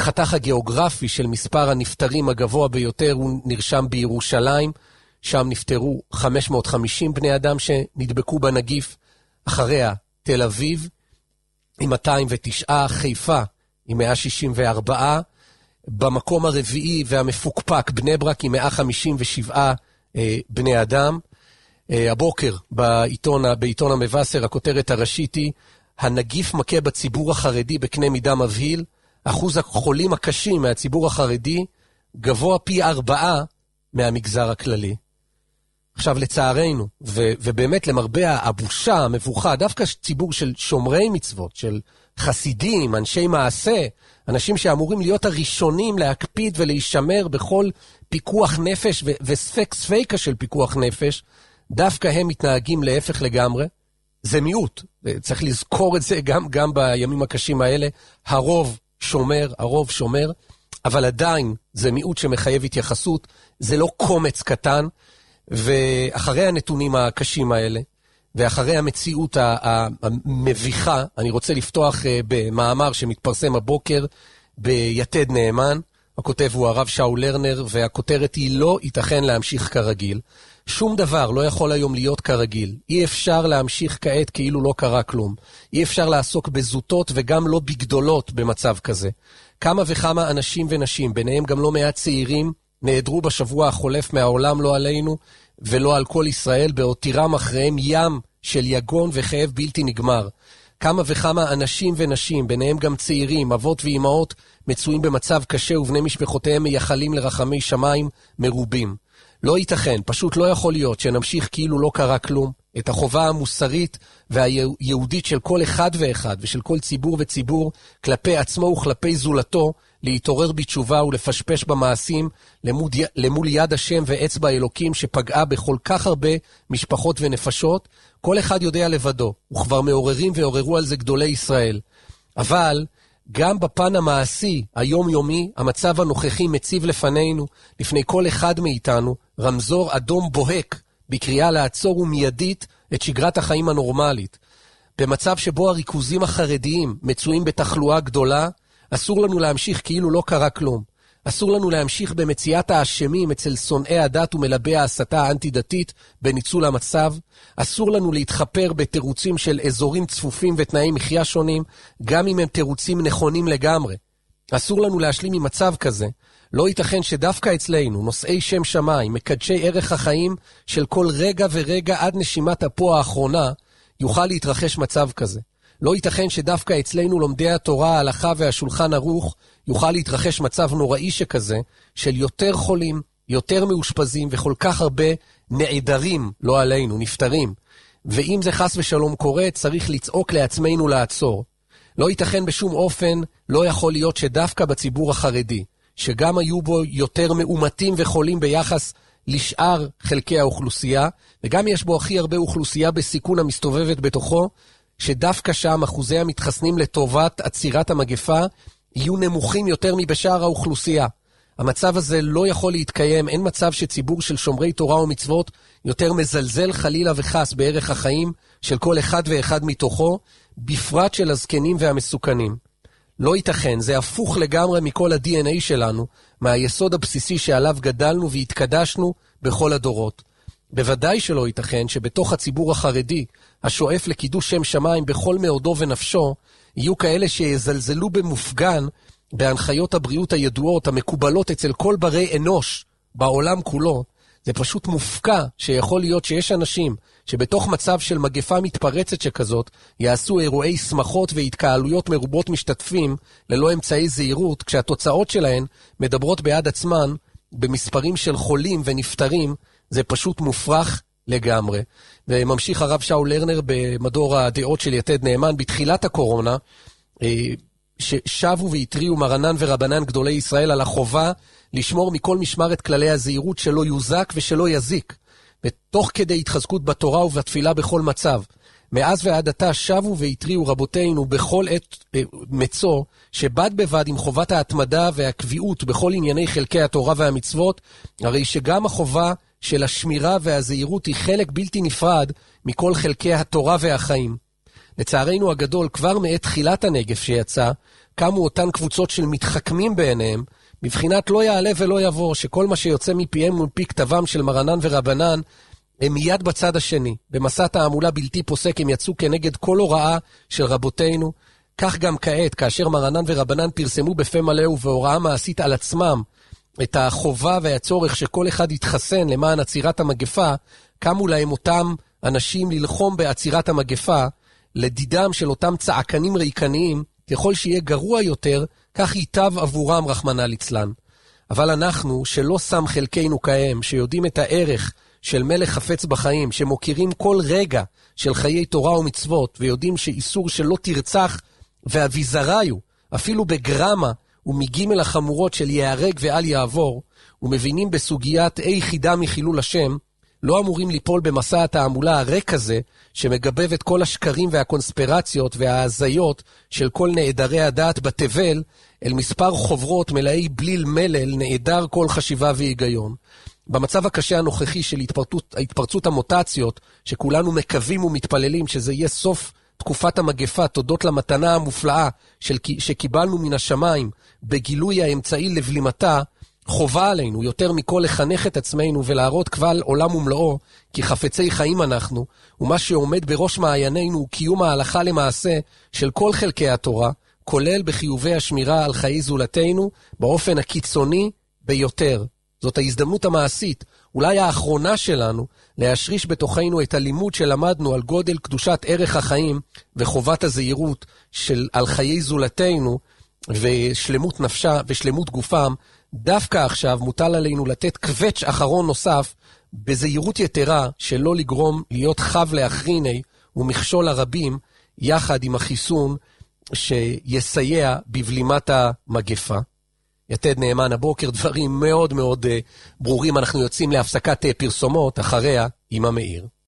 החתך הגיאוגרפי של מספר הנפטרים הגבוה ביותר הוא נרשם בירושלים, שם נפטרו 550 בני אדם שנדבקו בנגיף, אחריה תל אביב עם 209, חיפה עם 164, במקום הרביעי והמפוקפק בני ברק עם 157 בני אדם. הבוקר בעיתון המבשר הכותרת הראשית היא, הנגיף מכה בציבור החרדי בקנה מידה מבהיל, אחוז החולים הקשים מהציבור החרדי גבוה פי 4 מהמגזר הכללי. עכשיו לצערנו, ובאמת למרבה הבושה, המבוכה, דווקא ציבור של שומרי מצוות, של חסידים, אנשי מעשה, אנשים שאמורים להיות הראשונים להקפיד ולהישמר בכל פיקוח נפש וספקה של פיקוח נפש, דווקא הם מתנהגים להפך לגמרי. זה מיעוט, צריך לזכור את זה גם בימים הקשים האלה. הרוב שומר, אבל עדיין זה מיעוט שמחייב התייחסות, זה לא קומץ קטן. ואחרי הנתונים הקשים האלה, ואחרי המציאות המביכה, אני רוצה לפתוח במאמר שמתפרסם הבוקר ביתד נאמן. הכותב הוא הרב שאול לרנר, והכותרת היא לא ייתכן להמשיך כרגיל. שום דבר לא יכול היום להיות כרגיל. אי אפשר להמשיך כעת כאילו לא קרה כלום. אי אפשר לעסוק בזוטות וגם לא בגדולות במצב כזה. כמה וכמה אנשים ונשים, ביניהם גם לא מעט צעירים, נעדרו בשבוע החולף מהעולם לא עלינו ולא על כל ישראל, בהותירם אחריהם ים של יגון וכאב בלתי נגמר. כמה וכמה אנשים ונשים, ביניהם גם צעירים, אבות ואימהות, מצויים במצב קשה ובני משפחותיהם מייחלים לרחמי שמיים מרובים. לא ייתכן, פשוט לא יכול להיות שנמשיך כאילו לא קרה כלום. את החובה המוסרית והיהודית של כל אחד ואחד ושל כל ציבור וציבור כלפי עצמו וכלפי זולתו, להתעורר בתשובה ולפשפש במעשים למול יד השם ואצבע אלוקים שפגעה בכל כך הרבה משפחות ונפשות. כל אחד יודע לבדו, וכבר מעוררים ועוררו על זה גדולי ישראל. אבל גם בפן המעשי, היומיומי, המצב הנוכחי מציב לפנינו, לפני כל אחד מאיתנו, רמזור אדום בוהק, בקריאה לעצור ומיידית את שגרת החיים הנורמלית. במצב שבו הריכוזים החרדיים מצויים בתחלואה גדולה, אסור לנו להמשיך כאילו לא קרה כלום. אסור לנו להמשיך במציאת האשמים אצל שונאי הדת ומלבי ההסתה האנטי-דתית בניצול המצב. אסור לנו להתחפר בתירוצים של אזורים צפופים ותנאי מחיה שונים, גם אם הם תירוצים נכונים לגמרי. אסור לנו להשלים עם מצב כזה. לא ייתכן שדווקא אצלנו, נושאי שם שמיים, מקדשי ערך החיים של כל רגע ורגע עד נשימת אפו האחרונה, יוכל להתרחש מצב כזה. לא ייתכן שדווקא אצלנו לומדי התורה, ההלכה והשולחן ערוך, יוכל להתרחש מצב נוראי שכזה, של יותר חולים, יותר מאושפזים וכל כך הרבה נעדרים, לא עלינו, נפטרים. ואם זה חס ושלום קורה, צריך לצעוק לעצמנו לעצור. לא ייתכן בשום אופן, לא יכול להיות שדווקא בציבור החרדי, שגם היו בו יותר מאומתים וחולים ביחס לשאר חלקי האוכלוסייה, וגם יש בו הכי הרבה אוכלוסייה בסיכון המסתובבת בתוכו, שדווקא שם אחוזי המתחסנים לטובת עצירת המגפה יהיו נמוכים יותר מבשאר האוכלוסייה. המצב הזה לא יכול להתקיים, אין מצב שציבור של שומרי תורה ומצוות יותר מזלזל חלילה וחס בערך החיים של כל אחד ואחד מתוכו, בפרט של הזקנים והמסוכנים. לא ייתכן, זה הפוך לגמרי מכל ה-DNA שלנו, מהיסוד הבסיסי שעליו גדלנו והתקדשנו בכל הדורות. בוודאי שלא ייתכן שבתוך הציבור החרדי, השואף לקידוש שם שמיים בכל מאודו ונפשו, יהיו כאלה שיזלזלו במופגן בהנחיות הבריאות הידועות המקובלות אצל כל ברי אנוש בעולם כולו. זה פשוט מופקע שיכול להיות שיש אנשים שבתוך מצב של מגפה מתפרצת שכזאת יעשו אירועי שמחות והתקהלויות מרובות משתתפים ללא אמצעי זהירות, כשהתוצאות שלהן מדברות בעד עצמן במספרים של חולים ונפטרים. זה פשוט מופרך לגמרי. וממשיך הרב שאול לרנר במדור הדעות של יתד נאמן, בתחילת הקורונה, ששבו והתריעו מרנן ורבנן גדולי ישראל על החובה לשמור מכל משמר את כללי הזהירות, שלא יוזק ושלא יזיק, ותוך כדי התחזקות בתורה ובתפילה בכל מצב. מאז ועד עתה שבו והתריעו רבותינו בכל עת מצוא, שבד בבד עם חובת ההתמדה והקביעות בכל ענייני חלקי התורה והמצוות, הרי שגם החובה של השמירה והזהירות היא חלק בלתי נפרד מכל חלקי התורה והחיים. לצערנו הגדול, כבר מעת תחילת הנגף שיצא, קמו אותן קבוצות של מתחכמים בעיניהם, מבחינת לא יעלה ולא יבוא, שכל מה שיוצא מפיהם ומפי כתבם של מרנן ורבנן, הם מיד בצד השני. במסע תעמולה בלתי פוסק הם יצאו כנגד כל הוראה של רבותינו. כך גם כעת, כאשר מרנן ורבנן פרסמו בפה מלא ובהוראה מעשית על עצמם את החובה והצורך שכל אחד יתחסן למען עצירת המגפה, קמו להם אותם אנשים ללחום בעצירת המגפה, לדידם של אותם צעקנים ריקניים, ככל שיהיה גרוע יותר, כך ייטב עבורם רחמנא ליצלן. אבל אנחנו, שלא שם חלקנו כהם, שיודעים את הערך של מלך חפץ בחיים, שמוכירים כל רגע של חיי תורה ומצוות, ויודעים שאיסור שלא תרצח ואביזריו, אפילו בגרמה ומגימל החמורות של יהרג ואל יעבור, ומבינים בסוגיית אי חידה מחילול השם, לא אמורים ליפול במסע התעמולה הריק הזה, שמגבב את כל השקרים והקונספירציות וההזיות של כל נעדרי הדעת בתבל, אל מספר חוברות מלאי בליל מלל נעדר כל חשיבה והיגיון. במצב הקשה הנוכחי של התפרצות המוטציות, שכולנו מקווים ומתפללים שזה יהיה סוף תקופת המגפה, תודות למתנה המופלאה שקיבלנו מן השמיים, בגילוי האמצעי לבלימתה, חובה עלינו יותר מכל לחנך את עצמנו ולהראות קבל עולם ומלואו, כי חפצי חיים אנחנו, ומה שעומד בראש מעיינינו הוא קיום ההלכה למעשה של כל חלקי התורה, כולל בחיובי השמירה על חיי זולתנו, באופן הקיצוני ביותר. זאת ההזדמנות המעשית, אולי האחרונה שלנו, להשריש בתוכנו את הלימוד שלמדנו על גודל קדושת ערך החיים וחובת הזהירות על חיי זולתנו ושלמות נפשה ושלמות גופם. דווקא עכשיו מוטל עלינו לתת קווץ' אחרון נוסף בזהירות יתרה, שלא לגרום להיות חב לאחריני ומכשול הרבים, יחד עם החיסון שיסייע בבלימת המגפה. יתד נאמן, הבוקר דברים מאוד מאוד ברורים. אנחנו יוצאים להפסקת פרסומות, אחריה עם המאיר.